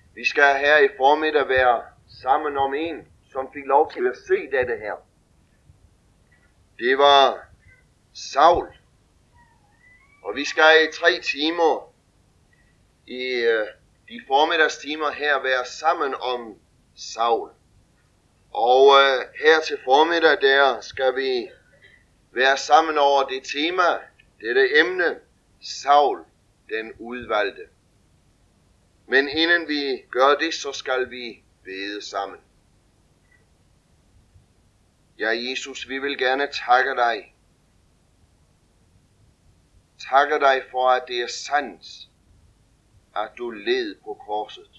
Vi skal her i formiddag være sammen om en, som fik lov til at se dette her. Det var Saul. Og vi skal i 3 timer i de formiddagstimer her være sammen om Saul. Og her til formiddag der skal vi være sammen over det tema, dette emne, Saul den udvalgte. Men inden vi gør det, så skal vi bede sammen. Ja, Jesus, vi vil gerne takke dig. Takke dig for, at det er sandt, at du led på korset.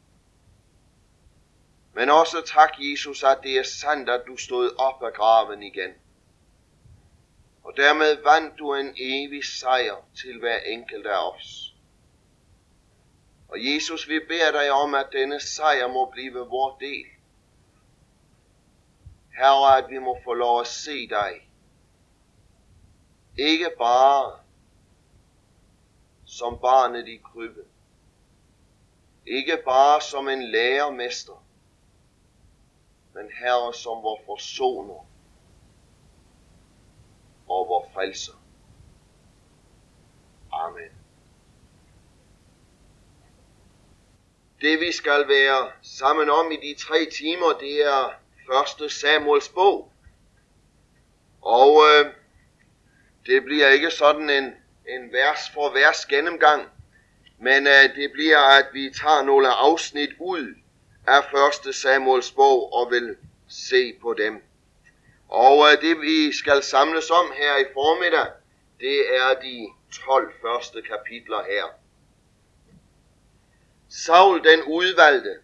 Men også tak, Jesus, at det er sandt, at du stod op af graven igen. Og dermed vandt du en evig sejr til hver enkelt af os. Og Jesus, vi beder dig om, at denne sejr må blive vor del. Herre, at vi må få lov at se dig. Ikke bare som barnet i krybben. Ikke bare som en lærermester. Men Herre, som vor forsoner og vor frelser. Amen. Det vi skal være sammen om i de 3 timer, det er 1. Samuels bog. Og det bliver ikke sådan en vers for vers gennemgang, men det bliver, at vi tager nogle afsnit ud af 1. Samuels bog og vil se på dem. Og det vi skal samles om her i formiddag, det er de 12 første kapitler her. Saul den udvalgte.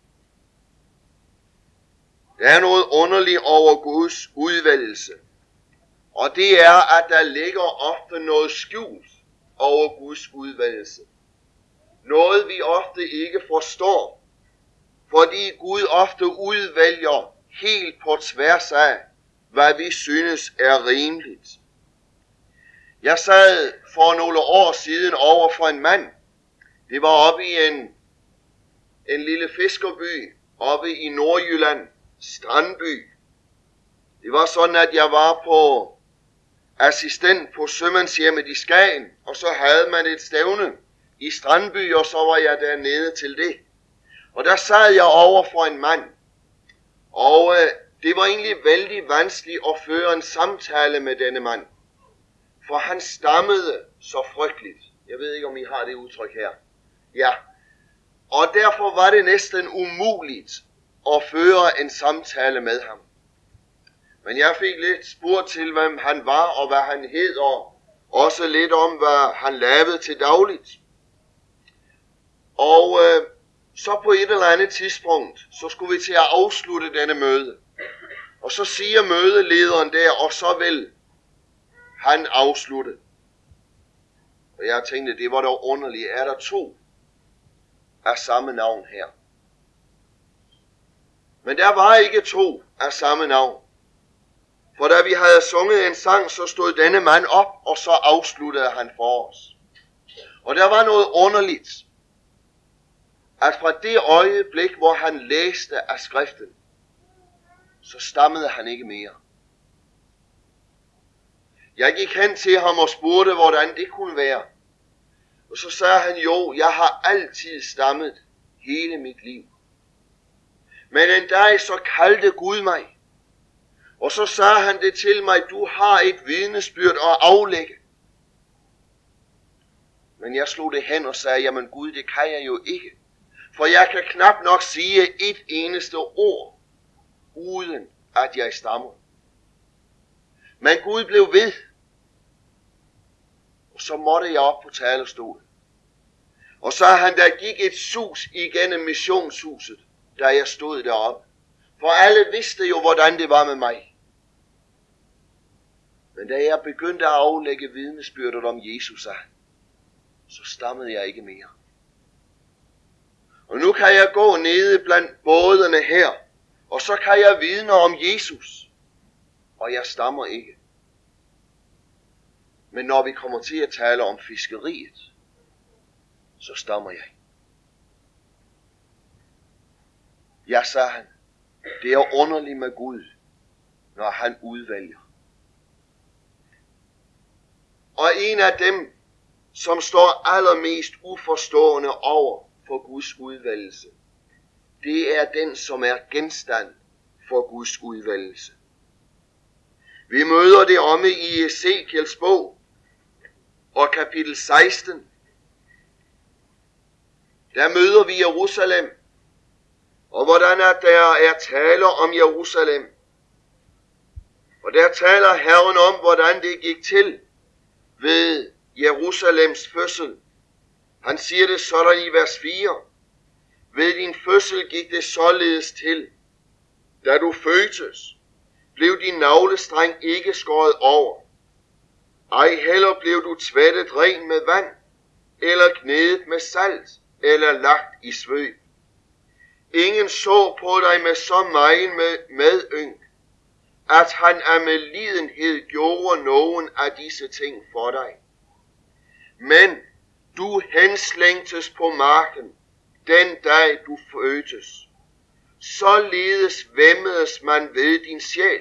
Der er noget underligt over Guds udvælgelse. Og det er, at der ligger ofte noget skjult over Guds udvælgelse. Noget vi ofte ikke forstår. Fordi Gud ofte udvælger helt på tværs af, hvad vi synes er rimeligt. Jeg sad for nogle år siden over for en mand. Det var oppe i en lille fiskerby, oppe i Nordjylland, Strandby. Det var sådan, at jeg var på assistent på sømandshjemmet i Skagen, og så havde man et stævne i Strandby, og så var jeg dernede til det. Og der sad jeg over for en mand, og det var egentlig vældig vanskeligt at føre en samtale med denne mand. For han stammede så frygteligt. Jeg ved ikke, om I har det udtryk her. Ja. Og derfor var det næsten umuligt at føre en samtale med ham. Men jeg fik lidt spurgt til, hvem han var og hvad han hed, og også lidt om, hvad han lavede til dagligt. Og så på et eller andet tidspunkt, så skulle vi til at afslutte denne møde. Og så siger mødelederen der, og så vil han afslutte. Og jeg tænkte, det var da underligt. Er der 2 af samme navn her? Men der var ikke 2 af samme navn. For da vi havde sunget en sang, så stod denne mand op, og så afsluttede han for os. Og der var noget underligt, at fra det øjeblik, hvor han læste af skriften, så stammede han ikke mere. Jeg gik hen til ham og spurgte, hvordan det kunne være. Og så sagde han, jo, jeg har altid stammet hele mit liv. Men en dag så kaldte Gud mig. Og så sagde han det til mig, du har et vidnesbyrd at aflægge. Men jeg slog det hen og sagde, jamen Gud, det kan jeg jo ikke. For jeg kan knap nok sige et eneste ord, uden at jeg stammer. Men Gud blev ved. Og så måtte jeg op på talerstolen. Og så han, der gik et sus igennem missionshuset, da jeg stod deroppe. For alle vidste jo, hvordan det var med mig. Men da jeg begyndte at aflægge vidnesbyrdet om Jesus, så stammede jeg ikke mere. Og nu kan jeg gå nede blandt bådene her, og så kan jeg vidne om Jesus, og jeg stammer ikke. Men når vi kommer til at tale om fiskeriet, så stammer jeg. Ja, sagde han, det er underligt med Gud, når han udvælger. Og en af dem, som står allermest uforstående over for Guds udvælgelse, det er den, som er genstand for Guds udvælgelse. Vi møder det omme i Ezekiels bog og kapitel 16. Der møder vi Jerusalem, og hvordan at der er taler om Jerusalem. Og der taler Herren om, hvordan det gik til ved Jerusalems fødsel. Han siger det sådan i vers 4. Ved din fødsel gik det således til. Da du fødtes, blev din navlestreng ikke skåret over. Ej heller blev du tvættet ren med vand, eller knedet med salt, eller lagt i svøb. Ingen så på dig med så megen medynk, at han af medlidenhed gjorde nogen af disse ting for dig. Men du henslængtes på marken, den dag du fødtes. Således væmmedes man ved din sjæl.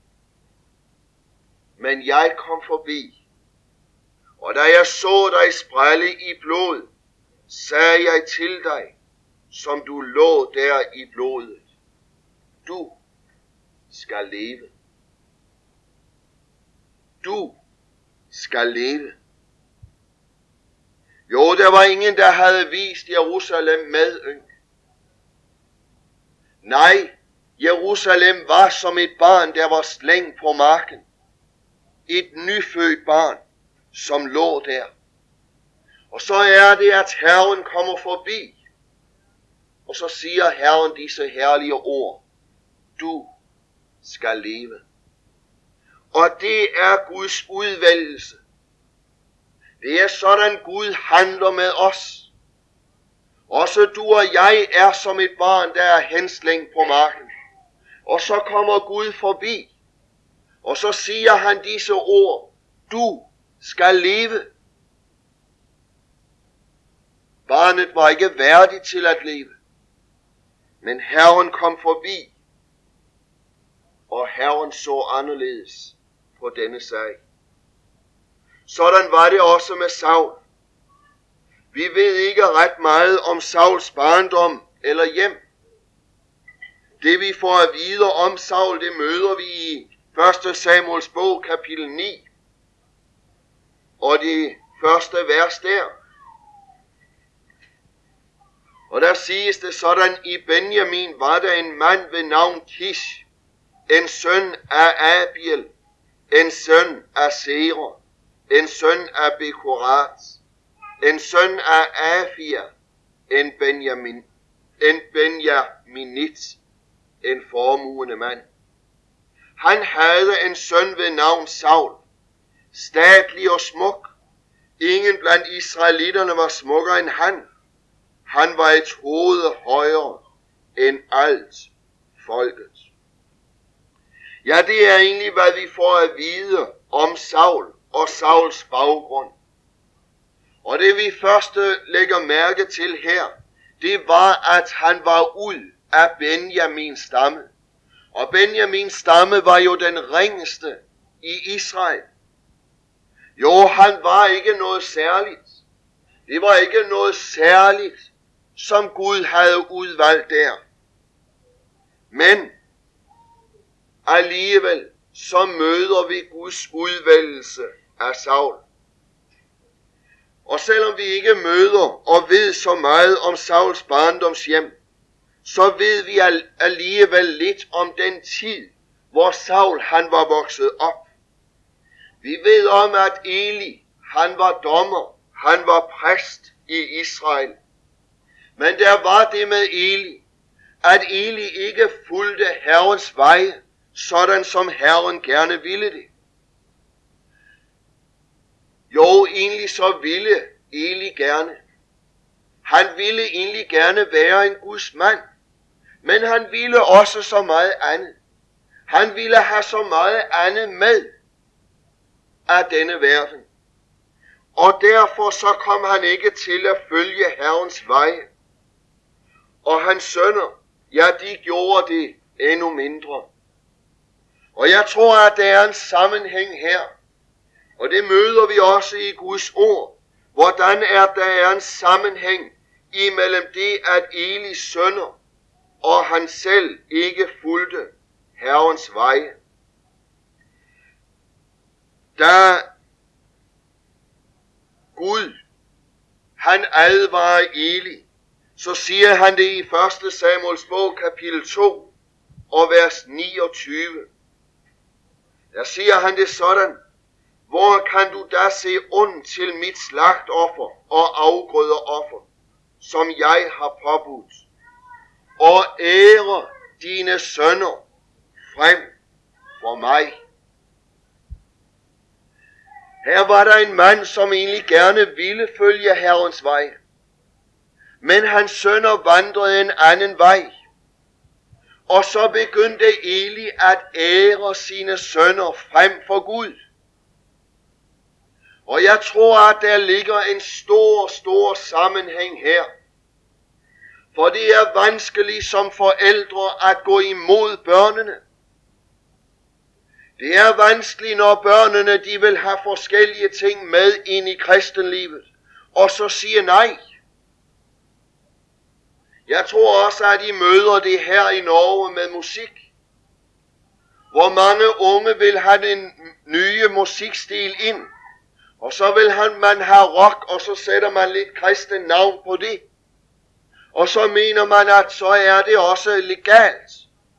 Men jeg kom forbi, og da jeg så dig sprælle i blod, sagde jeg til dig, som du lå der i blodet, du skal leve. Du skal leve. Jo, der var ingen, der havde vist Jerusalem medynk. Nej, Jerusalem var som et barn, der var slængt på marken. Et nyfødt barn, som lå der. Og så er det, at Herren kommer forbi. Og så siger Herren disse herlige ord. Du skal leve. Og det er Guds udvælgelse. Det er sådan Gud handler med os. Også du og jeg er som et barn, der er henslængt på marken. Og så kommer Gud forbi. Og så siger han disse ord. Du skal leve. Barnet var ikke værdigt til at leve. Men Herren kom forbi. Og Herren så anderledes på denne sag. Sådan var det også med Saul. Vi ved ikke ret meget om Sauls barndom eller hjem. Det vi får at vide om Saul, det møder vi i 1. Samuels bog, kapitel 9. Og det første vers der. Og der siges det sådan, i Benjamin var der en mand ved navn Kish, en søn af Abiel, en søn af Sera, en søn af Bekorat, en søn af Afia, en Benjaminit, en formuende mand. Han havde en søn ved navn Saul, statlig og smuk. Ingen blandt israelitterne var smukkere end han. Han var et hoved højere end alt folket. Ja, det er egentlig, hvad vi får at vide om Saul og Sauls baggrund. Og det vi først lægger mærke til her, det var, at han var ud af Benjamins stamme. Og Benjamins stamme var jo den ringeste i Israel. Jo, han var ikke noget særligt. Det var ikke noget særligt, som Gud havde udvalgt der. Men alligevel så møder vi Guds udvælgelse af Saul. Og selvom vi ikke møder og ved så meget om Sauls barndomshjem, så ved vi alligevel lidt om den tid, hvor Saul han var vokset op. Vi ved om, at Eli han var dommer, han var præst i Israel. Men der var det med Eli, at Eli ikke fulgte Herrens vej, sådan som Herren gerne ville det. Jo, egentlig så ville Eli gerne. Han ville egentlig gerne være en Guds mand, men han ville også så meget andet. Han ville have så meget andet med af denne verden. Og derfor så kom han ikke til at følge Herrens vej. Og hans sønner, ja, de gjorde det endnu mindre. Og jeg tror, at der er en sammenhæng her, og det møder vi også i Guds ord. Hvordan der er en sammenhæng imellem det, at Elis sønner og han selv ikke fulgte Herrens veje. Da Gud, han advarer Eli, så siger han det i 1. Samuels bog, kapitel 2, og vers 29. Der siger han det sådan: hvor kan du da se ondt til mit slagtoffer og afgrødeoffer, som jeg har påbudt, og ære dine sønner frem for mig? Her var der en mand, som egentlig gerne ville følge Herrens vej, men hans sønner vandrede en anden vej. Og så begyndte Eli at ære sine sønner frem for Gud. Og jeg tror, at der ligger en stor sammenhæng her. For det er vanskeligt som forældre at gå imod børnene. Det er vanskeligt, når børnene de vil have forskellige ting med ind i kristenlivet, og så siger nej. Jeg tror også, at I møder det her i Norge med musik, hvor mange unge vil have den nye musikstil ind, og så vil man have rock, og så sætter man lidt kristen navn på det. Og så mener man, at så er det også legalt.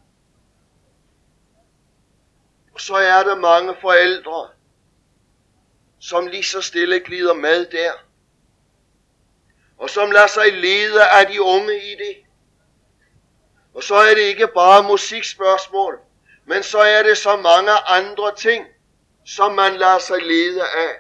Og så er der mange forældre, som lige så stille glider med der, og som lader sig lede af de unge i det. Og så er det ikke bare musikspørgsmål, men så er det så mange andre ting, som man lader sig lede af.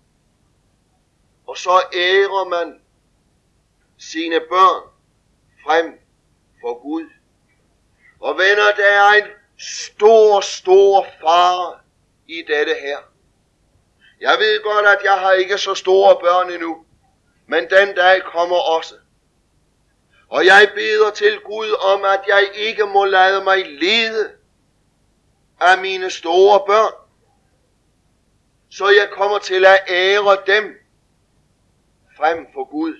Og så ærer man sine børn frem for Gud. Og venner, der er en stor fare i dette her. Jeg ved godt, at jeg har ikke så store børn endnu, men den dag kommer også. Og jeg beder til Gud om, at jeg ikke må lade mig lede af mine store børn, så jeg kommer til at ære dem frem for Gud.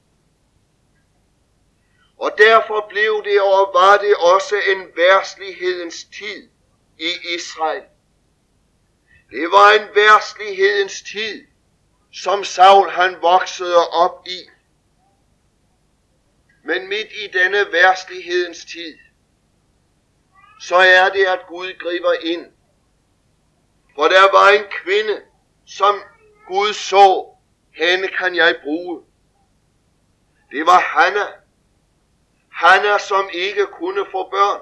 Og derfor blev det og var det også en verdslighedens tid i Israel. Det var en verdslighedens tid, som Saul han voksede op i. Men midt i denne verdslighedens tid, så er det, at Gud griber ind. For der var en kvinde, som Gud så, hende kan jeg bruge. Det var Hanna. Hanna, som ikke kunne få børn.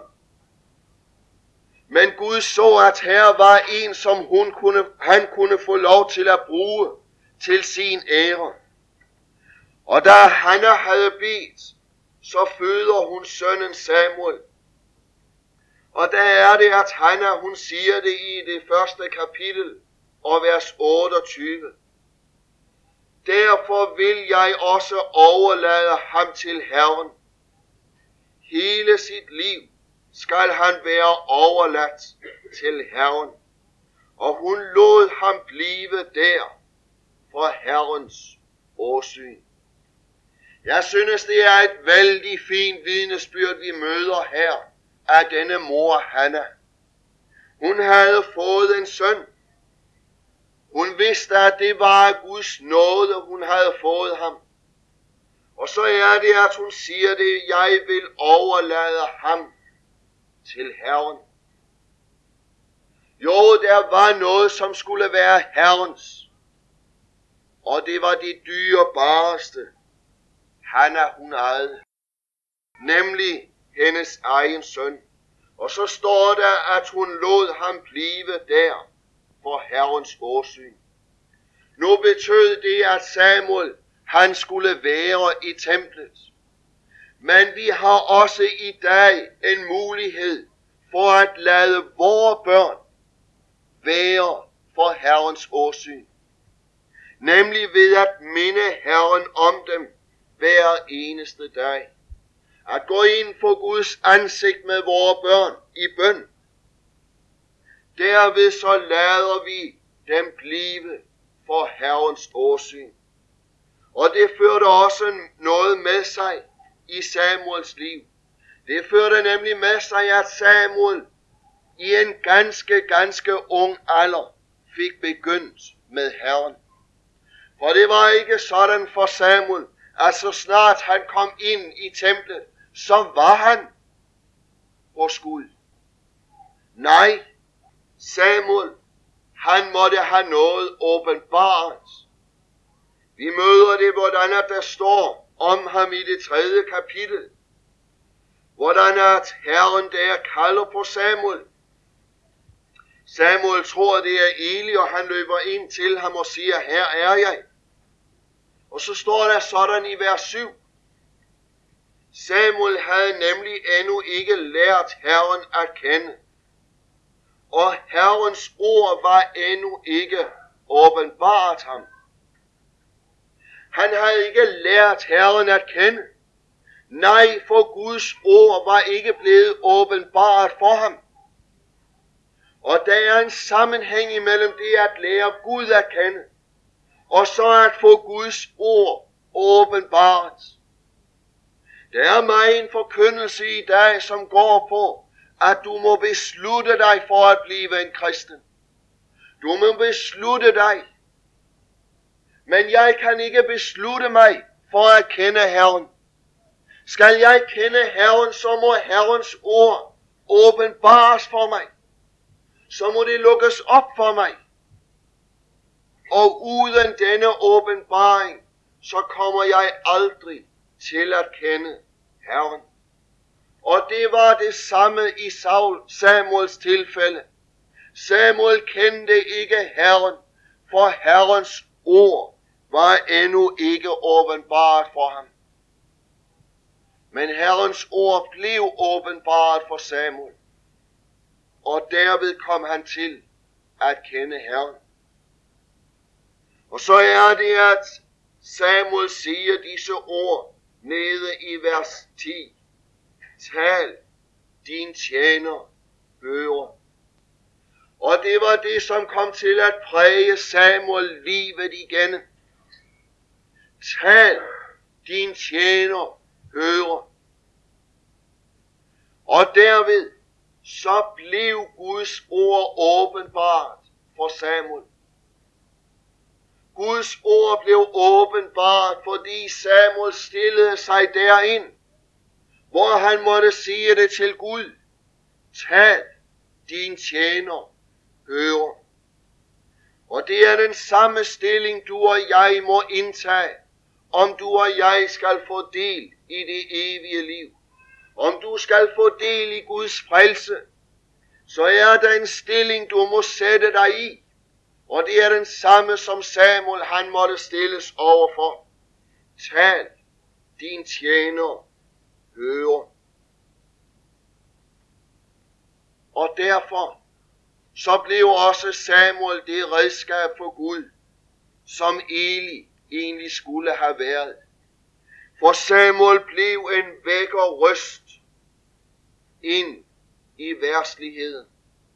Men Gud så, at her var en, som han kunne få lov til at bruge til sin ære. Og da Hanna havde bedt, så føder hun sønnen Samuel. Og der er det, at Hanna, hun siger det i det første kapitel og vers 28. Derfor vil jeg også overlade ham til Herren. Hele sit liv skal han være overladt til Herren. Og hun lod ham blive der for Herrens åsyn. Jeg synes, det er et vældig fint vidnesbyrd, vi møder her af denne mor Hanna. Hun havde fået en søn. Hun vidste, at det var af Guds nåde, hun havde fået ham. Og så er det, at hun siger det: jeg vil overlade ham til Herren. Jo, der var noget, som skulle være Herrens. Og det var det dyrebareste, Hanna hun ejede. Nemlig hendes egen søn. Og så står der, at hun lod ham blive der for Herrens åsyn. Nu betød det, at Samuel, han skulle være i templet. Men vi har også i dag en mulighed for at lade vores børn være for Herrens åsyn. Nemlig ved at minde Herren om dem hver eneste dag. at gå ind for Guds ansigt med vores børn i bøn. Derved så lader vi dem blive for Herrens åsyn. Og det førte også noget med sig i Samuels liv. Det førte nemlig med sig, at Samuel i en ganske ung alder fik begyndt med Herren. For det var ikke sådan for Samuel, at så snart han kom ind i templet, så var han hos Gud. Nej, Samuel, han måtte have noget åbenbart. Vi møder det, hvordan at der står om ham i det 3. kapitel. Hvordan at Herren der kalder på Samuel. Samuel tror, det er Eli, og han løber ind til ham og siger, her er jeg. Og så står der sådan i vers 7. Samuel havde nemlig endnu ikke lært Herren at kende. Og Herrens ord var endnu ikke åbenbart ham. Han havde ikke lært Herren at kende. Nej, for Guds ord var ikke blevet åbenbart for ham. Og der er en sammenhæng imellem det at lære Gud at kende, og så at få Guds ord åbenbart. Der er mig en forkyndelse i dag, som går på, at du må beslutte dig for at blive en kristen. Du må beslutte dig. Men jeg kan ikke beslutte mig for at kende Herren. Skal jeg kende Herren, så må Herrens ord åbenbares for mig. Så må det lukkes op for mig. Og uden denne åbenbaring, så kommer jeg aldrig til at kende Herren. Og det var det samme i Samuels tilfælde. Samuel kendte ikke Herren, for Herrens ord var endnu ikke åbenbart for ham. Men Herrens ord blev åbenbart for Samuel, og derved kom han til at kende Herren. Og så er det, at Samuel siger disse ord nede i vers 10. Tal, din tjener hører. Og det var det, som kom til at præge Samuel livet igen. Tal, din tjener hører. Og derved så blev Guds ord åbenbart for Samuel. Guds ord blev åbenbart, fordi Samuel stillede sig derind, hvor han måtte sige det til Gud. Tal, din tjener hører. Og det er den samme stilling, du og jeg må indtage, om du og jeg skal få del i det evige liv. Om du skal få del i Guds frelse, så er der en stilling, du må sætte dig i. Og det er den samme, som Samuel han måtte stilles overfor. Tal, din tjener hører. Og derfor så blev også Samuel det redskab for Gud, som Eli egentlig skulle have været. For Samuel blev en vækkerrøst ind i verdsligheden.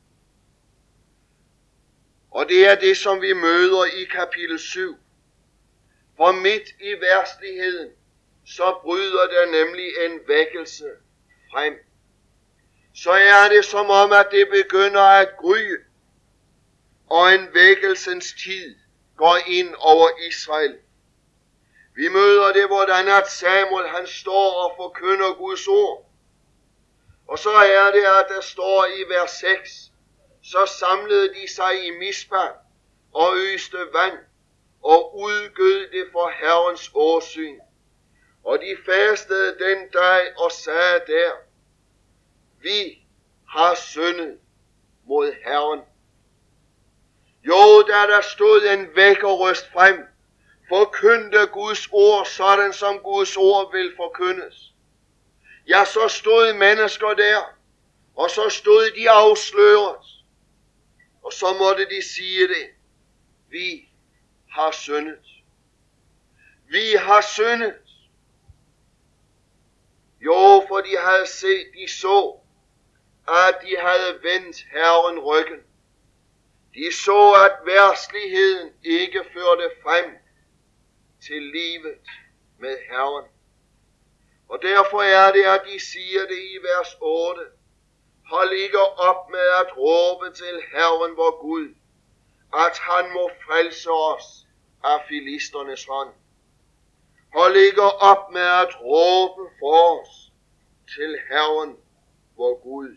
Og det er det, som vi møder i kapitel 7. For midt i verdsligheden, så bryder der nemlig en vækkelse frem. Så er det som om, at det begynder at gryde, og en vækkelsens tid går ind over Israel. Vi møder det, hvordan at Samuel han står og forkynder Guds ord. Og så er det, at der står i vers 6, så samlede de sig i Mispa og øste vand og udgød det for Herrens åsyn. Og de fastede den dag og sagde der, vi har syndet mod Herren. Jo, da der stod en vækkerrøst frem, forkyndte Guds ord sådan, som Guds ord vil forkyndes. Ja, så stod mennesker der, og så stod de afsløret, og så måtte de sige det. Vi har syndet. Vi har syndet. Jo, de så, at de havde vendt Herren ryggen. De så, at verdsligheden ikke førte frem til livet med Herren. Og derfor er det, at de siger det i vers 8. Hold ikke op med at råbe til Herren vor Gud, at han må frelse os af filisternes hånd. Hold ikke op med at råbe for os til Herren vor Gud.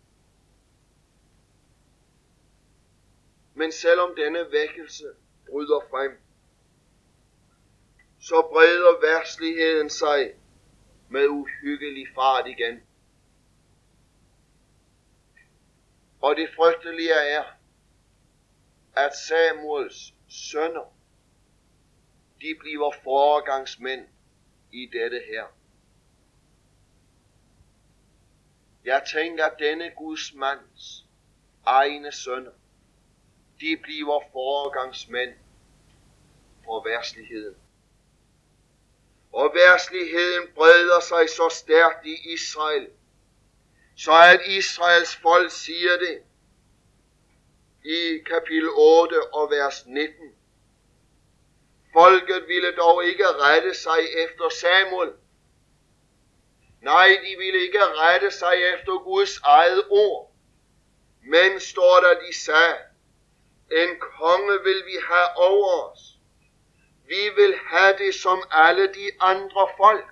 Men selvom denne vækkelse bryder frem, så breder verdsligheden sig med uhyggelig fart igen. Og det frygtelige er, at Samuels sønner, de bliver foregangsmænd i dette her. Jeg tænker, at denne Guds mands egne sønner, de bliver foregangsmænd for verdsligheden. Og verdsligheden breder sig så stærkt i Israel, så at Israels folk siger det i kapitel 8 og vers 19. Folket ville dog ikke rette sig efter Samuel. Nej, de ville ikke rette sig efter Guds eget ord. Men står der, de sagde, en konge vil vi have over os. Vi vil have det som alle de andre folk.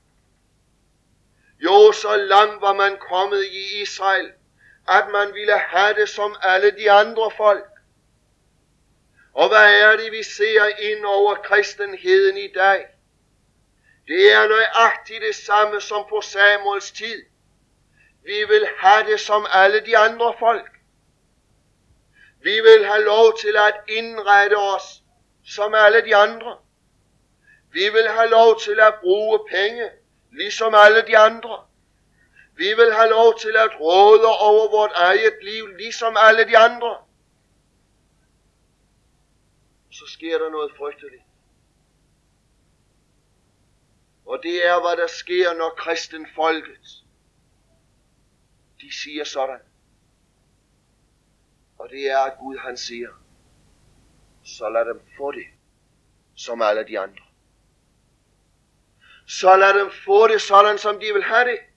Jo, så langt var man kommet i Israel, at man ville have det som alle de andre folk. Og hvad er det, vi ser ind over kristenheden i dag? Det er nøjagtigt det samme som på Samuels tid. Vi vil have det som alle de andre folk. Vi vil have lov til at indrette os som alle de andre. Vi vil have lov til at bruge penge, ligesom alle de andre. Vi vil have lov til at råde over vort eget liv, ligesom alle de andre. Så sker der noget frygteligt. Og det er, hvad der sker, når kristenfolket, de siger sådan. Og det er, at Gud han siger, så lad dem få det, som alle de andre. Så lad dem få det sådan, som de vil have det.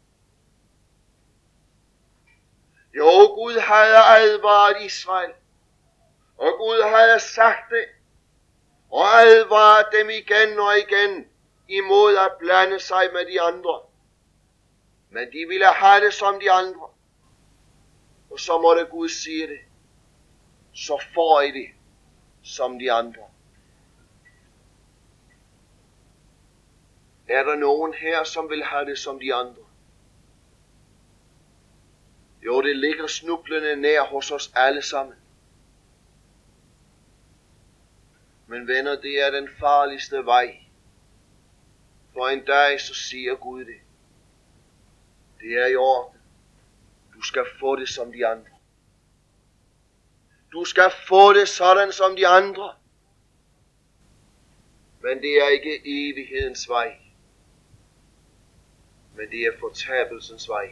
Jo, Gud havde advaret Israel, og Gud havde sagt det, og advaret dem igen og igen, imod at blande sig med de andre. Men de ville have det som de andre. Og så måtte Gud sige det. Så får I det som de andre. Er der nogen her, som vil have det som de andre? Jo, det ligger snublende nær hos os alle sammen. Men venner, det er den farligste vej. For en dag så siger Gud det. Det er i orden. Du skal få det som de andre. Du skal få det sådan som de andre. Men det er ikke evighedens vej. Men det er fortabelsens vej.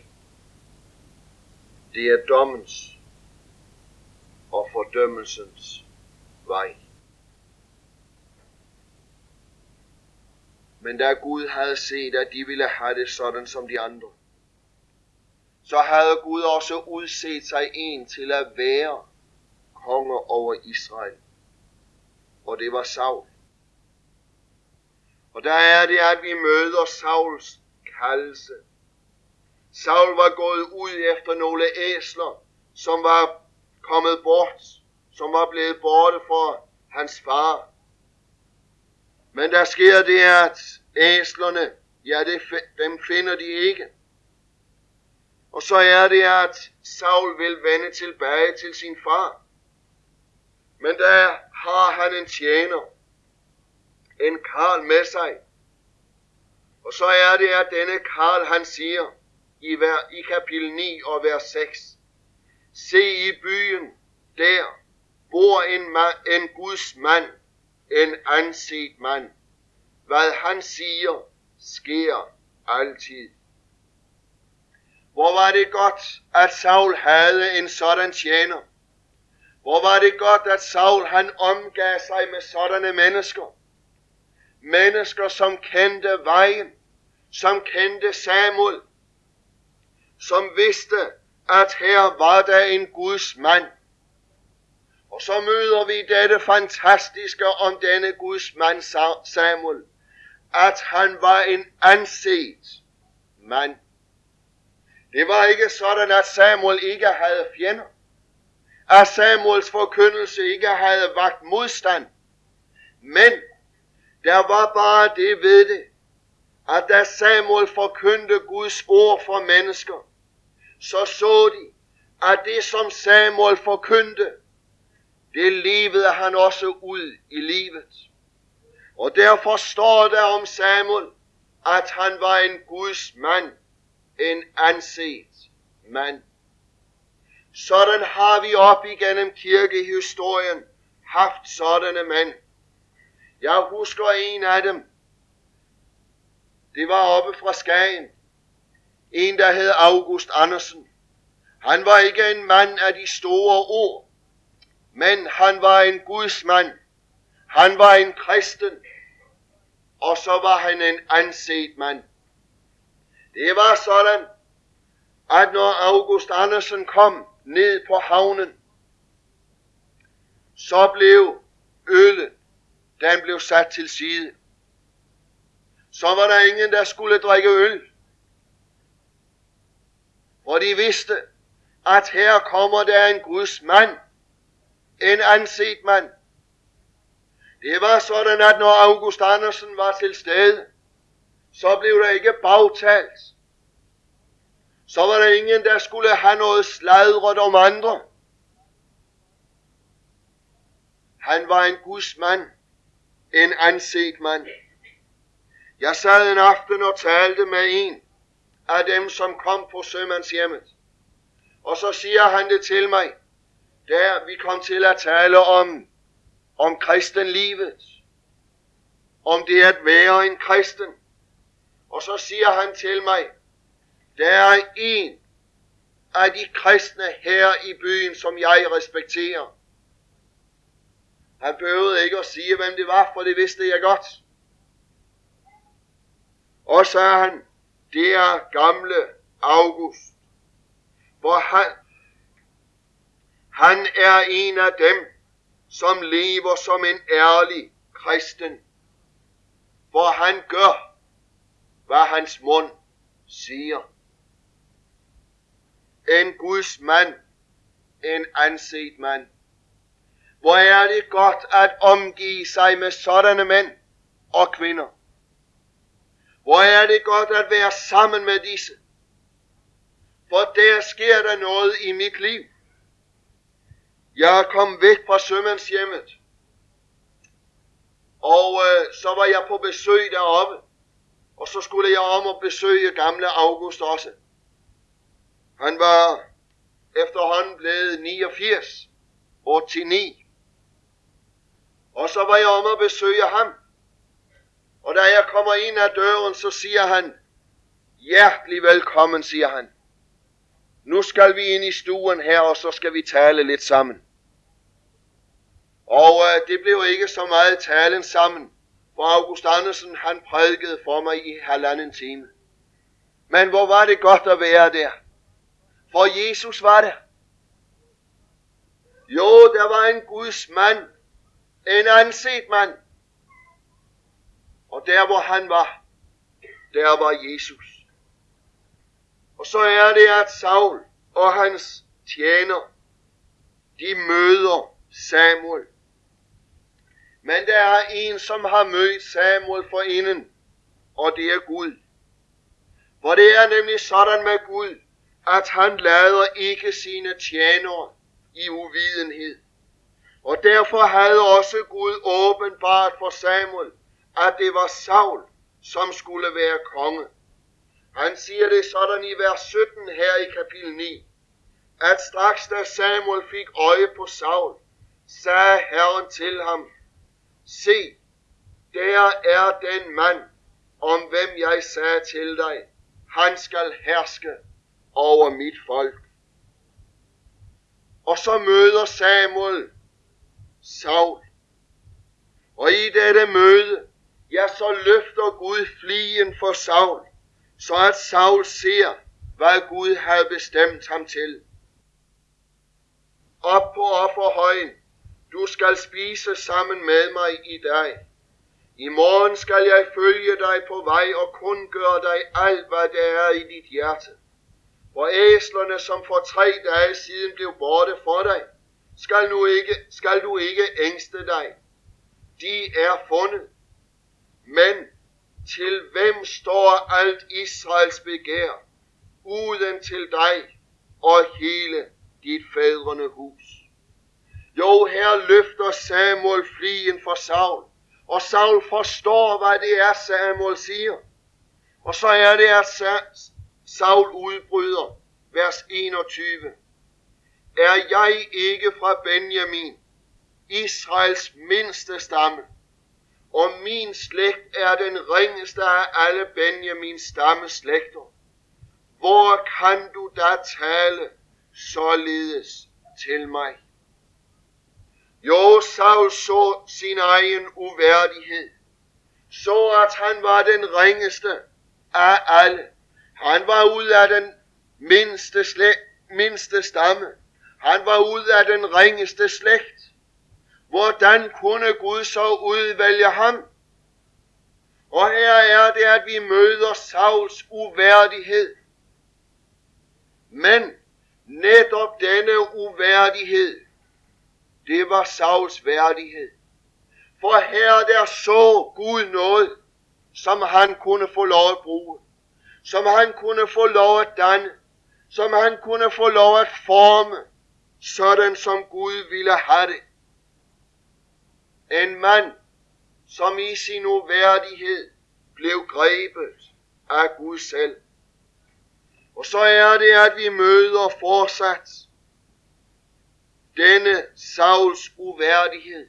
Det er dommens og fordømmelsens vej. Men da Gud havde set, at de ville have det sådan som de andre, så havde Gud også udset sig en til at være konge over Israel. Og det var Saul. Og der er det, at vi møder Sauls kaldelse. Saul var gået ud efter nogle æsler, som var kommet bort, som var blevet borte for hans far. Men der sker det, at æslerne, ja, dem finder de ikke. Og så er det, at Saul vil vende tilbage til sin far. Men der har han en tjener, en karl med sig. Og så er det, at denne karl, han siger i kapitel 9 og vers 6. Se, i byen, der bor en Guds mand, en anset mand. Hvad han siger, sker altid. Hvor var det godt, at Saul havde en sådan tjener. Hvor var det godt, at Saul han omgav sig med sådanne mennesker. Mennesker, som kendte vejen, som kendte Samuel, som vidste, at her var der en Guds mand. Og så møder vi dette fantastiske om denne Guds mand Samuel, at han var en anset mand. Det var ikke sådan, at Samuel ikke havde fjender, at Samuels forkyndelse ikke havde vakt modstand, men der var bare det ved det, at da Samuel forkyndte Guds ord for mennesker, så de, at det som Samuel forkyndte, det levede han også ud i livet. Og derfor står der om Samuel, at han var en Guds mand, en anset mand. Sådan har vi op igennem kirkehistorien haft sådanne mænd. Jeg husker en af dem. Det var oppe fra Skagen. En, der hed August Andersen. Han var ikke en mand af de store ord, men han var en Guds mand. Han var en kristen, og så var han en anset mand. Det var sådan, at når August Andersen kom ned på havnen, så blev øllet, den blev sat til side. Så var der ingen, der skulle drikke øl. For de vidste, at her kommer der en Guds mand, en anset mand. Det var sådan, at når August Andersen var til stede, så blev der ikke bagtalt. Så var der ingen, der skulle have noget sladret om andre. Han var en Guds mand, en anset mand. Jeg sad en aften og talte med en af dem, som kom på sømandshjemmet. Og så siger han det til mig, der vi kom til at tale om kristenlivet, om det at være en kristen. Og så siger han til mig, der er en af de kristne her i byen, som jeg respekterer. Han behøvede ikke at sige, hvem det var, for det vidste jeg godt. Og så sagde han, det er gamle August. For han er en af dem, som lever som en ærlig kristen. For han gør, hvad hans mund siger. En Guds mand, en anset mand. Hvor er det godt at omgive sig med sådanne mænd og kvinder. Hvor er det godt at være sammen med disse. For der sker der noget i mit liv. Jeg kom væk fra sømandshjemmet. Og så var jeg på besøg deroppe. Og så skulle jeg om at besøge gamle August også. Han var efterhånden blevet 89, 89. Og så var jeg om at besøge ham. Og da jeg kommer ind ad døren, så siger han, hjertelig velkommen, siger han. Nu skal vi ind i stuen her, og så skal vi tale lidt sammen. Og det blev ikke så meget talen sammen, for August Andersen, han prædikede for mig i 1,5 time. Men hvor var det godt at være der? For Jesus var der. Jo, der var en Guds mand, en anset mand. Og der hvor han var, der var Jesus. Og så er det, at Saul og hans tjener, de møder Samuel. Men der er en, som har mødt Samuel forinden, og det er Gud. For det er nemlig sådan med Gud, at han lader ikke sine tjenere i uvidenhed. Og derfor havde også Gud åbenbart for Samuel, at det var Saul, som skulle være konge. Han siger det sådan i vers 17 her i kapitel 9, at straks da Samuel fik øje på Saul, sagde Herren til ham, se, der er den mand, om hvem jeg sagde til dig, han skal herske over mit folk. Og så møder Samuel Saul. Og i dette møde, ja, så løfter Gud fligen for Saul, så at Saul ser, hvad Gud havde bestemt ham til. Op på offerhøjen, du skal spise sammen med mig i dag. I morgen skal jeg følge dig på vej og kun gøre dig alt, hvad der er i dit hjerte. For æslerne, som for 3 dage siden blev borte for dig, skal du ikke ængste dig. De er fundet. Men til hvem står alt Israels begær, uden til dig og hele dit fædrene hus? Jo, her løfter Samuel fligen for Saul, og Saul forstår, hvad det er, Samuel siger. Og så er det, at Saul udbryder, vers 21. Er jeg ikke fra Benjamin, Israels mindste stamme, og min slægt er den ringeste af alle Benjamins stammeslægter? Hvor kan du da tale således til mig? Jo, Saul så sin egen uværdighed, så at han var den ringeste af alle. Han var ud af den mindste stamme. Han var ud af den ringeste slægt. Hvordan kunne Gud så udvælge ham? Og her er det, at vi møder Sauls uværdighed. Men netop denne uværdighed, det var Sauls værdighed. For her der så Gud noget, som han kunne få lov at bruge, som han kunne få lov at danne, som han kunne få lov at forme, sådan som Gud ville have det. En mand, som i sin uværdighed blev grebet af Gud selv. Og så er det, at vi møder fortsat denne Sauls uværdighed.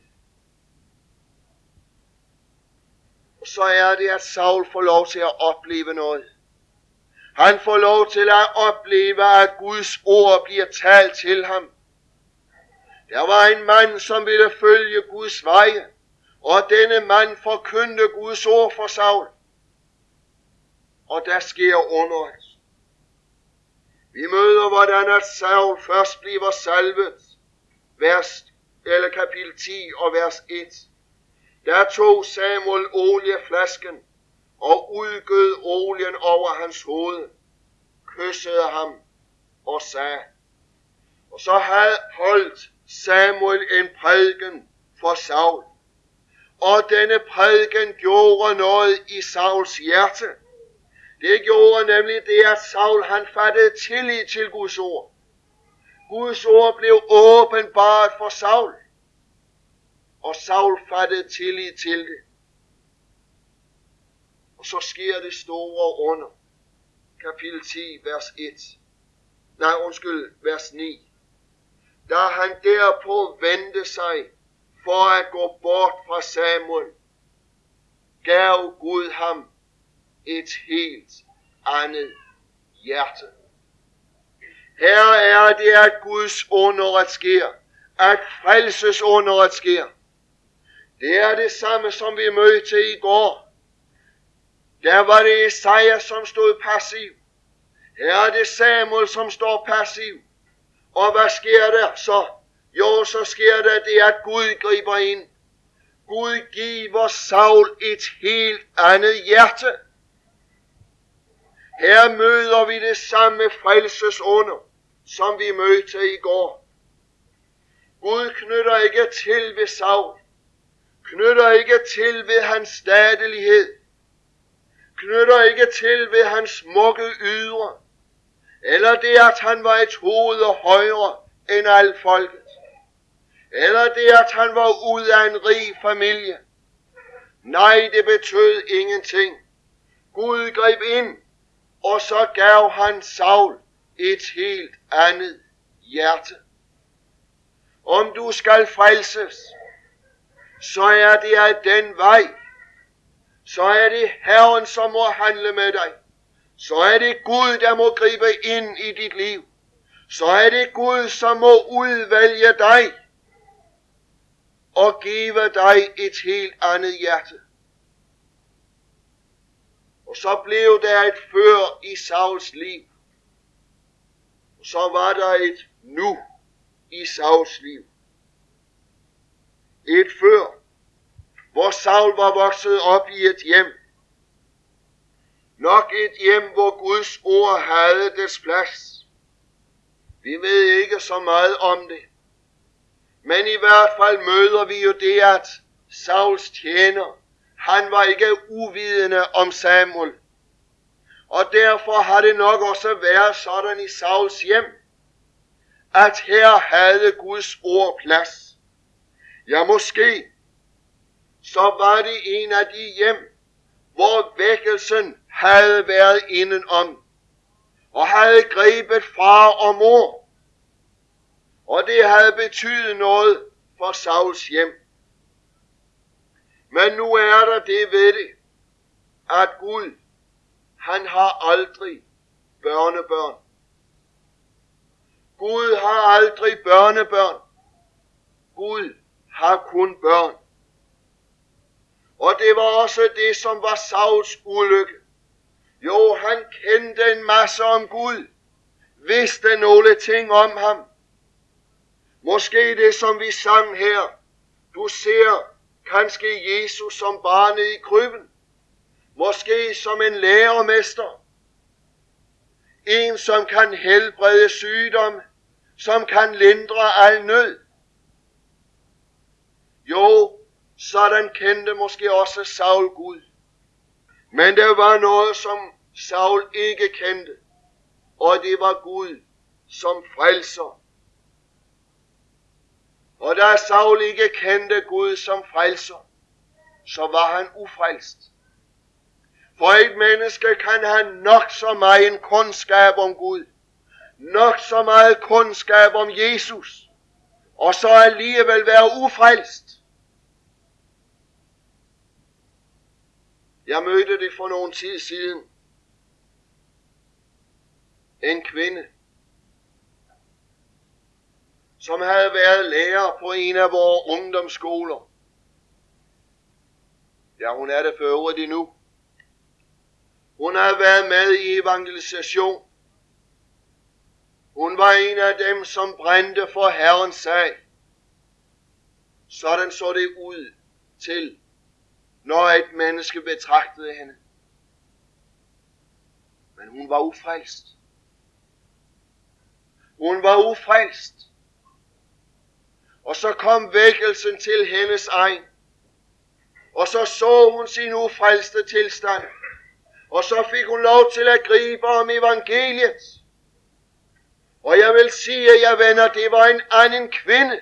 Og så er det, at Saul får lov til at opleve noget. Han får lov til at opleve, at Guds ord bliver talt til ham. Der var en mand, som ville følge Guds veje, og denne mand forkyndte Guds ord for Saul. Og der sker underet. Vi møder, hvordan at Saul først bliver salvet, kapitel 10 og vers 1. Der tog Samuel olieflasken og udgød olien over hans hoved, kyssede ham og sagde. Og så havde holdt Samuel en prædiken for Saul. Og denne prædiken gjorde noget i Sauls hjerte. Det gjorde nemlig det, at Saul han fattede tillid til Guds ord. Guds ord blev åbenbart for Saul. Og Saul fattede tillid til det. Og så sker det store under. Kapitel 10, vers 1. Vers 9. Da han derpå vendte sig for at gå bort fra Samuel, gav Gud ham et helt andet hjerte. Her er det, at Guds underret sker, at frelses underret sker. Det er det samme, som vi mødte i går. Der var det Esajas, som stod passiv. Her er det Samuel, som står passiv. Og hvad sker der så? Jo, så sker der det, at Gud griber ind. Gud giver Saul et helt andet hjerte. Her møder vi det samme frelsesunder, som vi mødte i går. Gud knytter ikke til ved Saul. Knytter ikke til ved hans stadelighed. Knytter ikke til ved hans smukke ydre. Eller det, at han var et hoved højere end alt folket. Eller det, at han var ud af en rig familie. Nej, det betød ingenting. Gud greb ind, og så gav han Saul et helt andet hjerte. Om du skal frelses, så er det af den vej. Så er det Herren, som må handle med dig. så er det Gud, der må gribe ind i dit liv. Så er det Gud, som må udvælge dig og give dig et helt andet hjerte. Og så blev der et før i Sauls liv. Og så var der et nu i Sauls liv. Et før, hvor Saul var vokset op i et hjem. Nok et hjem, hvor Guds ord havde dets plads. Vi ved ikke så meget om det. Men i hvert fald møder vi jo det, at Sauls tjener, han var ikke uvidende om Samuel. Og derfor har det nok også været sådan i Sauls hjem, at her havde Guds ord plads. Ja, måske så var det en af de hjem, hvor vækkelsen havde været indenom, og havde grebet far og mor. Og det havde betydet noget for Sauls hjem. Men nu er der det ved det, at Gud, han har aldrig børnebørn. Gud har aldrig børnebørn. Gud har kun børn. Og det var også det, som var Sauls ulykke. Jo, han kendte en masse om Gud, vidste nogle ting om ham. Måske det, som vi sang her. Du ser kanskje Jesus som barnet i krybben. Måske som en lærermester. En, som kan helbrede sygdom, som kan lindre al nød. Jo, sådan kendte måske også Saul Gud. Men der var noget, som Saul ikke kendte, og det var Gud som frelser. Og da Saul ikke kendte Gud som frelser, så var han ufrelst. For et menneske kan have nok så meget kundskab om Gud, nok så meget kundskab om Jesus, og så alligevel være ufrelst. Jeg mødte det for nogen tid siden. En kvinde, som havde været lærer på en af vores ungdomsskoler. Ja, hun er det for øvrigt endnu. Hun havde været med i evangelisation. Hun var en af dem, som brændte for Herrens sag. Sådan så det ud til, når et menneske betragtede hende. Men hun var ufrelst. Hun var ufrelst. Og så kom vækkelsen til hendes egen. Og så hun sin ufrelste tilstand. Og så fik hun lov til at gribe om evangeliet. Og jeg vil sige, jeg venner, det var en anden kvinde.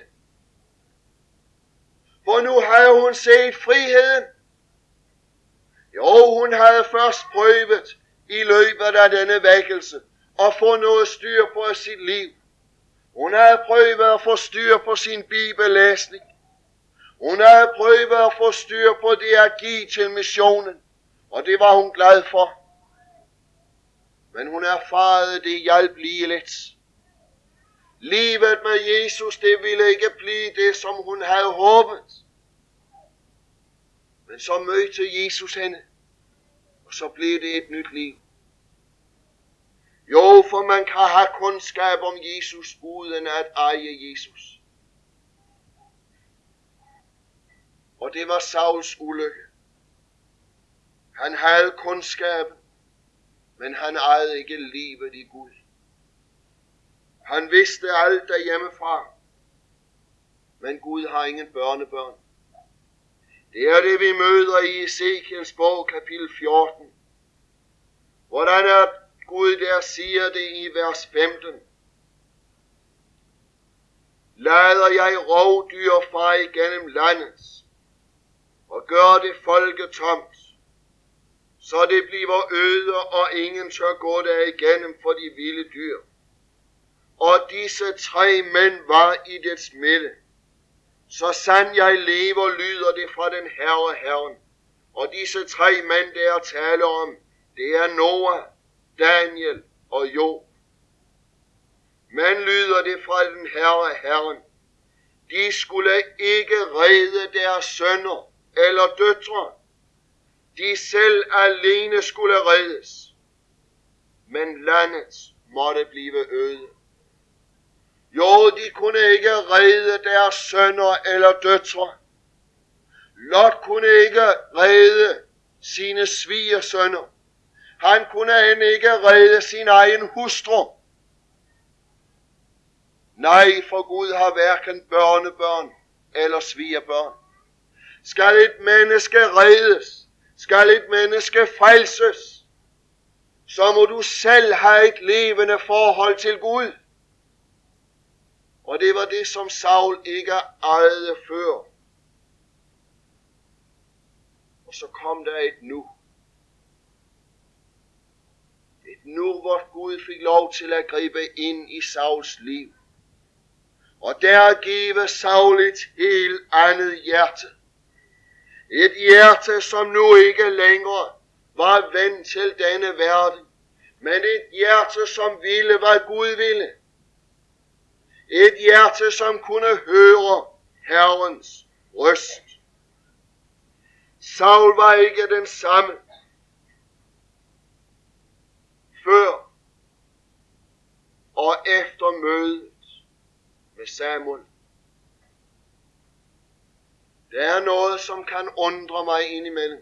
For nu havde hun set friheden. Jo, hun havde først prøvet i løbet af denne vækkelse at få noget styr på sit liv. Hun havde prøvet at få styr på sin bibellæsning. Hun havde prøvet at få styr på det at give til missionen. Og det var hun glad for. Men hun erfarede, det hjalp lige lidt. Livet med Jesus, det ville ikke blive det, som hun havde håbet. Men så mødte Jesus hende, og så blev det et nyt liv. Jo, for man kan have kundskab om Jesus, uden at eje Jesus. Og det var Sauls ulykke. Han havde kundskaben, men han ejede ikke livet i Gud. Han vidste alt derhjemmefra, men Gud har ingen børnebørn. Det er det, vi møder i Ezekiels bog, kapitel 14. Hvordan er Gud der siger det i vers 15. Lader jeg rovdyr fare igennem landet, og gør det folketomt, så det bliver øde, og ingen tør gå der igennem for de vilde dyr. Og disse 3 mænd var i dets midte. Så sand jeg lever, lyder det fra den Herre Herren. Og disse 3 mænd, der taler om, det er Noah, Daniel og Job. Men lyder det fra den Herren, de skulle ikke redde deres sønner eller døtre. De selv alene skulle reddes, men landet måtte blive øde. Jo, de kunne ikke redde deres sønner eller døtre. Lot kunne ikke redde sine svigersønner. Han kunne end ikke redde sin egen hustru. Nej, for Gud har hverken børnebørn eller svigerbørn. Skal et menneske reddes, skal et menneske frelses, så må du selv have et levende forhold til Gud. Og det var det, som Saul ikke ejede før. Og så kom der et nu. Et nu, hvor Gud fik lov til at gribe ind i Sauls liv. Og der give Saul et helt andet hjerte. Et hjerte, som nu ikke længere var vendt til denne verden, men et hjerte, som ville, hvad Gud ville. Et hjerte, som kunne høre Herrens røst. Saul var ikke den samme før og efter mødet med Samuel. Der er noget, som kan undre mig indimellem.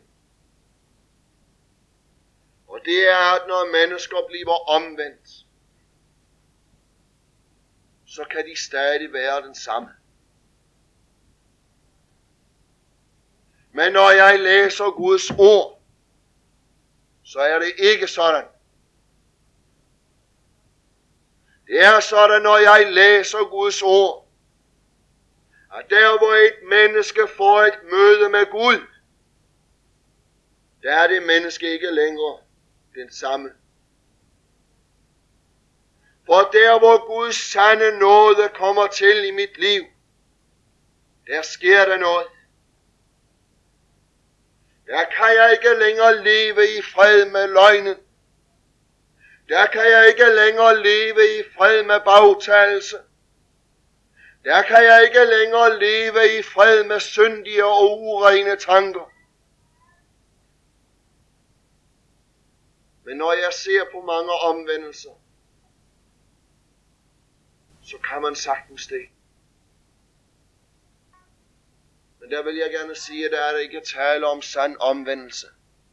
Og det er, at når mennesker bliver omvendt, så kan de stadig være den samme. Men når jeg læser Guds ord, så er det ikke sådan. Det er sådan, når jeg læser Guds ord, at der hvor et menneske får et møde med Gud, der er det menneske ikke længere den samme. For der hvor Guds sande nåde kommer til i mit liv, der sker der noget. Der kan jeg ikke længere leve i fred med løgnen. Der kan jeg ikke længere leve i fred med bagtagelse. Der kan jeg ikke længere leve i fred med syndige og urene tanker. Men når jeg ser på mange omvendelser, så kan man sagtens det. Men der vil jeg gerne sige, at der er ikke tale om sand omvendelse.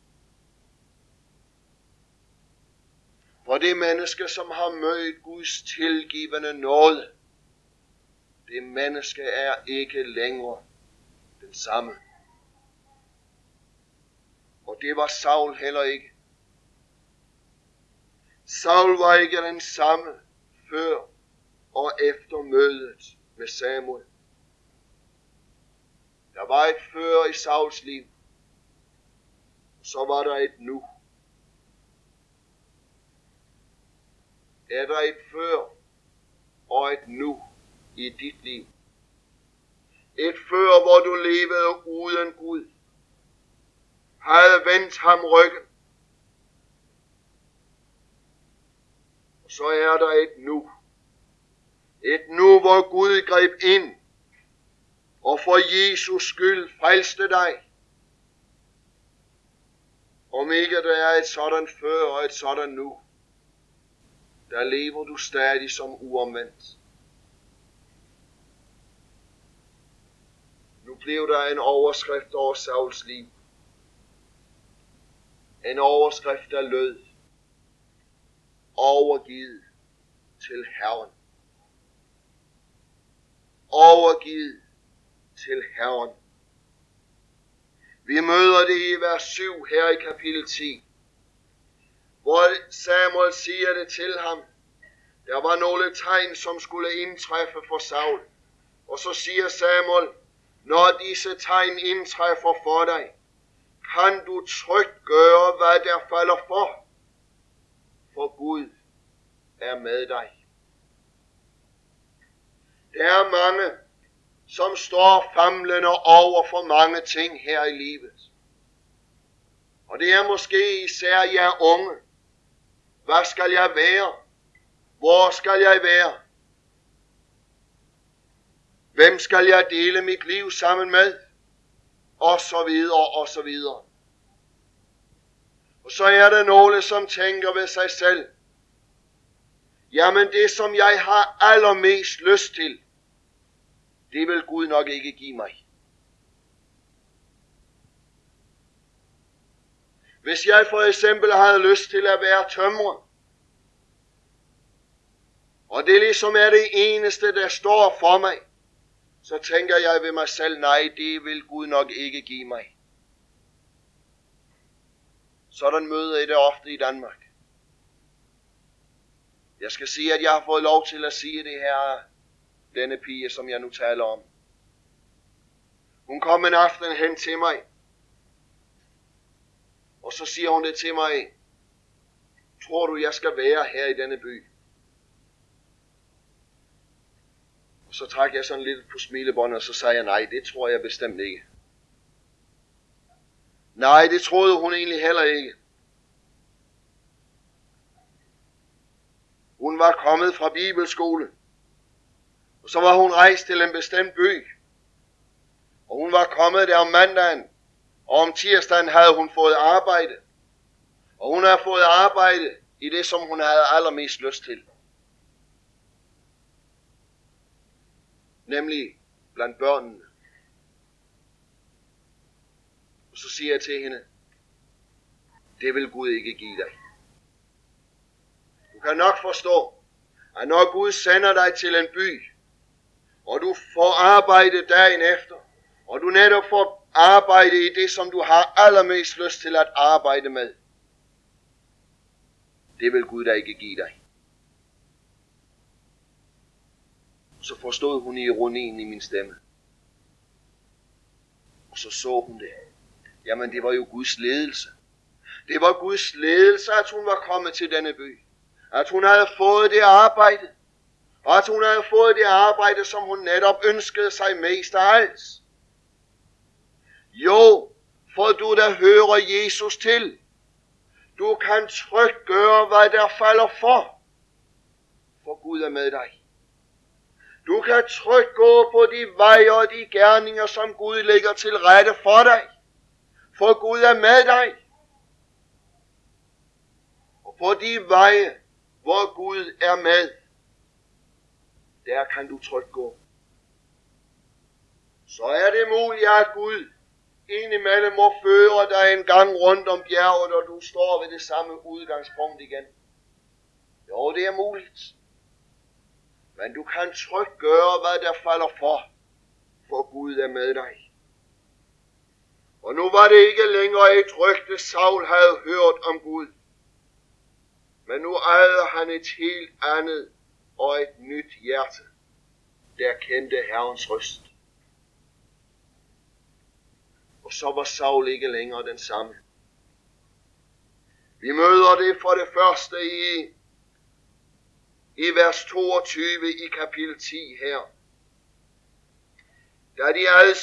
For det menneske, som har mødt Guds tilgivende nåde, det menneske er ikke længere den samme. Og det var Saul heller ikke. Saul var ikke den samme før og efter mødet med Samuel. Der var et før i Sauls liv, og så var der et nu. Er der et før og et nu i dit liv? Et før, hvor du levede uden Gud, havde vendt ham ryggen. Og så er der et nu. Et nu, hvor Gud greb ind og for Jesus skyld frelste dig. Om ikke der er et sådan før og et sådan nu, der lever du stadig som uomvendt. Nu blev der en overskrift over Sauls liv. En overskrift, der lød: overgivet til Herren. Overgivet til Herren. Vi møder det i vers 7 her i kapitel 10, hvor Samuel siger det til ham. Der var nogle tegn, som skulle indtræffe for Saul. Og så siger Samuel: når disse tegn indtræffer for dig, kan du trygt gøre, hvad der falder for Gud er med dig. Der er mange, som står famlende over for mange ting her i livet. Og det er måske især jer unge, Hvad skal jeg være? Hvor skal jeg være? Hvem skal jeg dele mit liv sammen med? Og så videre, og så videre. Og så er der nogle, som tænker ved sig selv, jamen det som jeg har allermest lyst til, det vil Gud nok ikke give mig. Hvis jeg for eksempel havde lyst til at være tømrer, og det ligesom er det eneste, der står for mig, så tænker jeg ved mig selv, nej, det vil Gud nok ikke give mig. Sådan møder jeg det ofte i Danmark. Jeg skal sige, at jeg har fået lov til at sige det her, denne pige, som jeg nu taler om. Hun kom en aften hen til mig, og så siger hun det til mig, tror du, jeg skal være her i denne by? Og så trak jeg sådan lidt på smilebåndet, og så sagde jeg, nej, det tror jeg bestemt ikke. Nej, det troede hun egentlig heller ikke. Hun var kommet fra bibelskole, og så var hun rejst til en bestemt by. Og hun var kommet der om mandagen, og om tirsdagen havde hun fået arbejde. Og hun havde fået arbejde i det, som hun havde allermest lyst til. Nemlig blandt børnene. Og så siger jeg til hende, det vil Gud ikke give dig. Du kan nok forstå, at når Gud sender dig til en by, og du får arbejde dagen efter, og du netop får arbejde i det, som du har allermest lyst til at arbejde med, det vil Gud da ikke give dig. Så forstod hun ironien i min stemme. Og så hun det. Jamen det var jo Guds ledelse. Det var Guds ledelse, at hun var kommet til denne by. At hun havde fået det arbejde. Og at hun havde fået det arbejde, som hun netop ønskede sig mest af alt. Jo, for du der hører Jesus til. Du kan trygt gøre, hvad der falder for Gud er med dig. Du kan trygt gå på de veje og de gerninger, som Gud lægger til rette for dig. For Gud er med dig. Og på de veje, hvor Gud er med, der kan du trygt gå. Så er det muligt, at Gud indimellem må føre dig en gang rundt om bjerget, og du står ved det samme udgangspunkt igen. Jo, det er muligt. Men du kan trygt gøre, hvad der falder for Gud er med dig. Og nu var det ikke længere et rygte, Saul havde hørt om Gud. Men nu ejede han et helt andet og et nyt hjerte, der kendte Herrens røst. Og så var Saul ikke længere den samme. Vi møder det for det første i vers 22 i kapitel 10 her. Der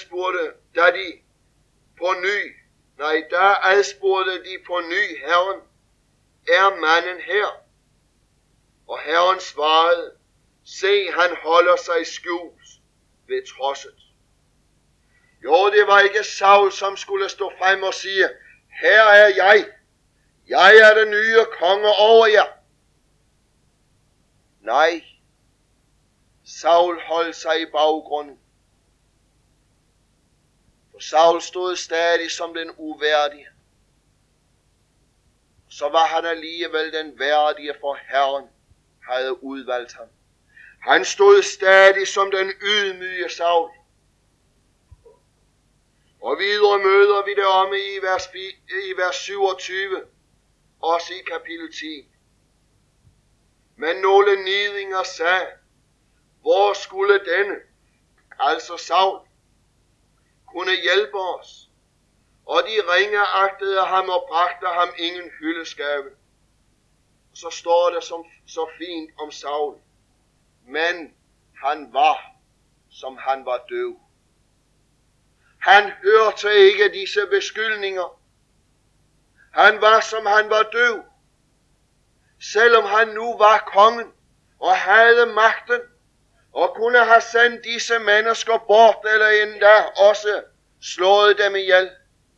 adspurgte de på ny Herren, er manden her? Og Herren svarede, se, han holder sig skjult ved trodset. Jo, det var ikke Saul, som skulle stå frem og sige, her er jeg. Jeg er den nye konge over jer. Nej, Saul holdt sig i baggrunden. For Saul stod stadig som den uværdige. Så var han alligevel den værdige, for Herren havde udvalgt ham. Han stod stadig som den ydmyge Saul. Og videre møder vi det om i vers 27, også i kapitel 10. Men nogle nidinger sagde, hvor skulle denne, altså Saul, kunne hjælpe os? Og de ringeagtede ham og bragte ham ingen hyldeskave. Så står det så fint om Saul. Men han var, som han var døv. Han hørte ikke disse beskyldninger. Han var, som han var døv. selvom han nu var kongen og havde magten, og kunne have sendt disse mennesker bort, eller endda også slået dem ihjel.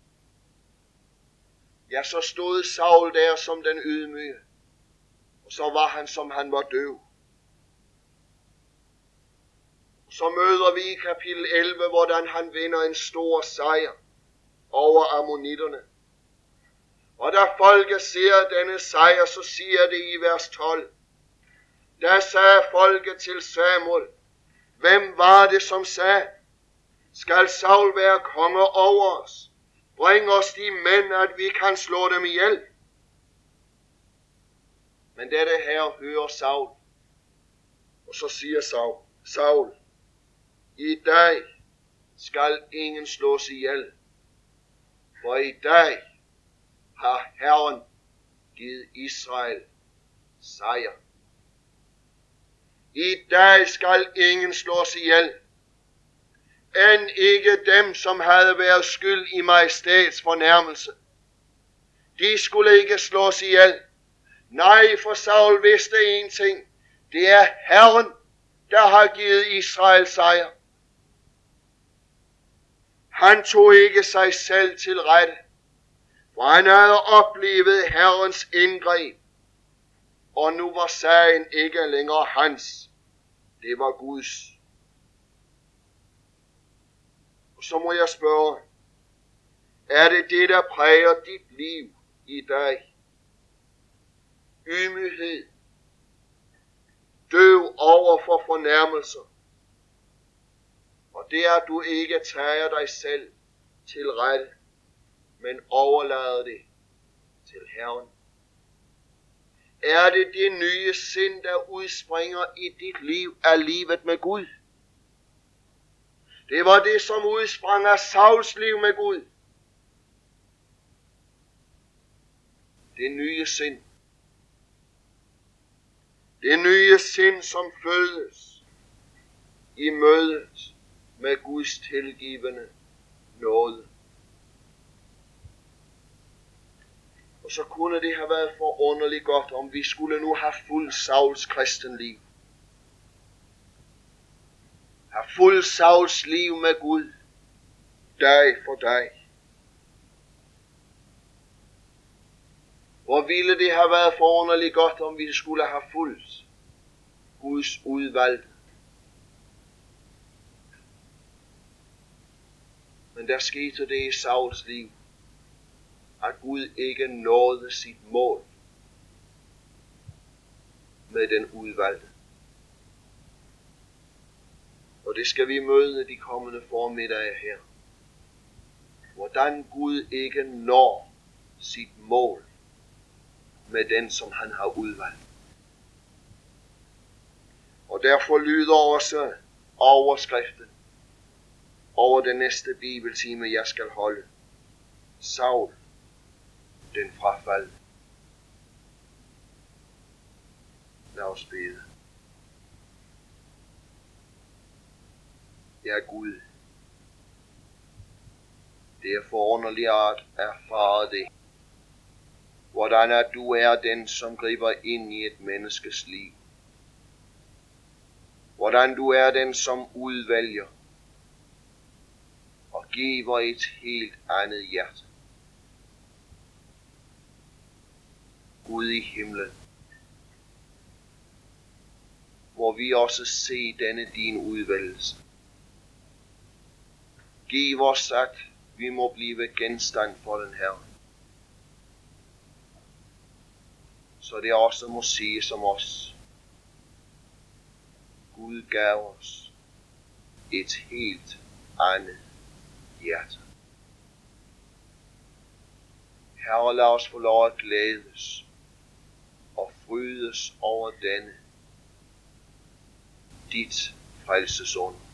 Ja, så stod Saul der som den ydmyge, og så var han som han var døv. Så møder vi i kapitel 11, hvordan han vinder en stor sejr over ammonitterne. Og da folket ser denne sejr, så siger det i vers 12. Der sagde folket til Samuel, hvem var det, som sagde, skal Saul være konge over os? Bring os de mænd, at vi kan slå dem ihjel. Men dette her hører Saul. Og så siger Saul, i dag skal ingen slås ihjel, for i dag har Herren givet Israel sejr. I dag skal ingen slås ihjel, end ikke dem, som havde været skyld i majestæts fornærmelse. De skulle ikke slås ihjel. Nej, for Saul vidste en ting. Det er Herren, der har givet Israel sejr. Han tog ikke sig selv til rette, for han havde oplevet Herrens indgreb. Og nu var sagen ikke længere hans. Det var Guds. Og så må jeg spørge, er det det, der præger dit liv i dag? Ydmyghed, døv over for fornærmelser, og det er, at du ikke tager dig selv til rette, men overlader det til Herren. Er det det nye sind, der udspringer i dit liv af livet med Gud? Det var det, som udsprang af Sauls liv med Gud. Det nye sind. Det nye sind, som fødes i mødet med Guds tilgivende nåde. Og så kunne det have været forunderligt godt, om vi skulle nu have fuld Sauls kristenliv. Have fuld Sauls liv med Gud, dag for dag. Hvor ville det have været forunderligt godt, om vi skulle have fulgt Guds udvalg. Men der skete det i Sauls liv, at Gud ikke nåede sit mål med den udvalgte. Og det skal vi møde de kommende formiddage her. Hvordan Gud ikke når sit mål med den, som han har udvalgt. Og derfor lyder også overskriften over den næste bibeltime, jeg skal holde. Saul, den frafaldne. Lad os bede. Ja, Gud, det er forunderligt at erfare det. Hvordan at du er den, som griber ind i et menneskes liv. Hvordan du er den, som udvælger og giver et helt andet hjerte. Gud i himlen, hvor vi også se denne din udvælgelse. Giv os, at vi må blive genstand for den Herre. Så det også må sige som os. Gud gav os et helt andet hjerte. Herre, lad os få lov at glædes og frydes over denne, dit frelsesund.